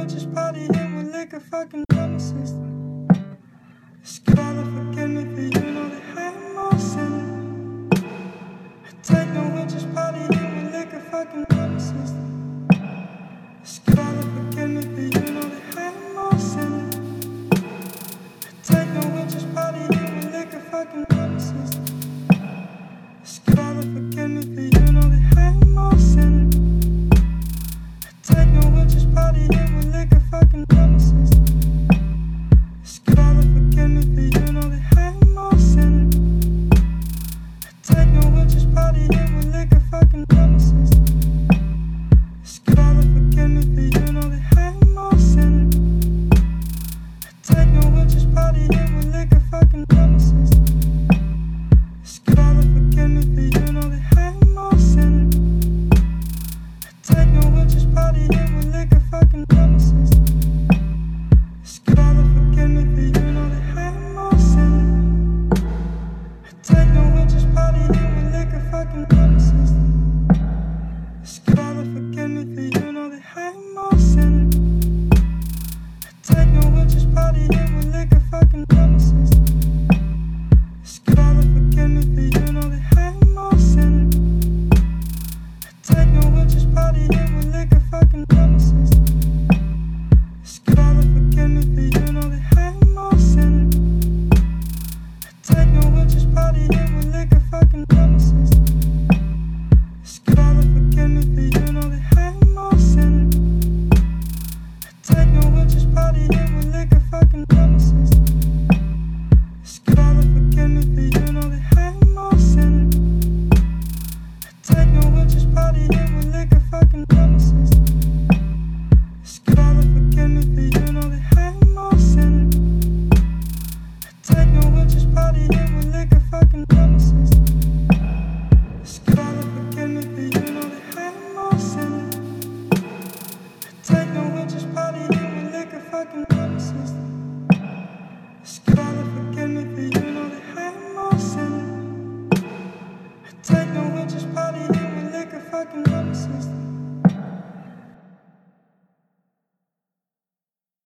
we're just partying with liquor, fucking on the system. Scholar, forgive me for you know that I am all sin. Techno, we're just partying with liquor, fucking on the system. Scholar, forgive me for you know that I am all sin. Techno, we're just partying with liquor, fucking on the system. Scholar, forgive me for you know that I am all sin. Techno, we're just partying with liquor, fucking on the system. Scholar, forgive me for you know that I am all sin. Techno, we're just partying with liquor, fucking on the system. Scholar, forgive me for you know that I am all sin. Techno, we're just partying with liquor, fucking on the system. Scholar, forgive me for you know that I am all sin. Techno, we're just partying with liquor, fucking on the system. Scholar, forgive me for you know that I am all sin. Techno, we're just partying with liquor, fucking on the system. Scholar, forgive me for you know that I am all sin. Techno, we're just partying with liquor, fucking on the system. Scholar, forgive me for you know that I am all sin. Techno, we're just partying with liquor, fucking on the system. Scholar, forgive me for you know that I am all sin. Techno, we're just partying with liquor, fucking on the system. Scholar, forgive me for you know that I am all sin. Techno, we're just partying with liquor, fucking on the system. Scholar, forgive me for you know that I am all sin. Techno, we're just partying with liquor, fucking on the system. Scholar, forgive me for you know that I am all sin. Techno, we're just partying with liquor, fucking on the system. Scholar, forgive me for you know that I am all sin. Techno, we're just partying with liquor, fucking on the system. Scholar, forgive me for you know that I am all sin. Techno, we're just partying with liquor, fucking on the system.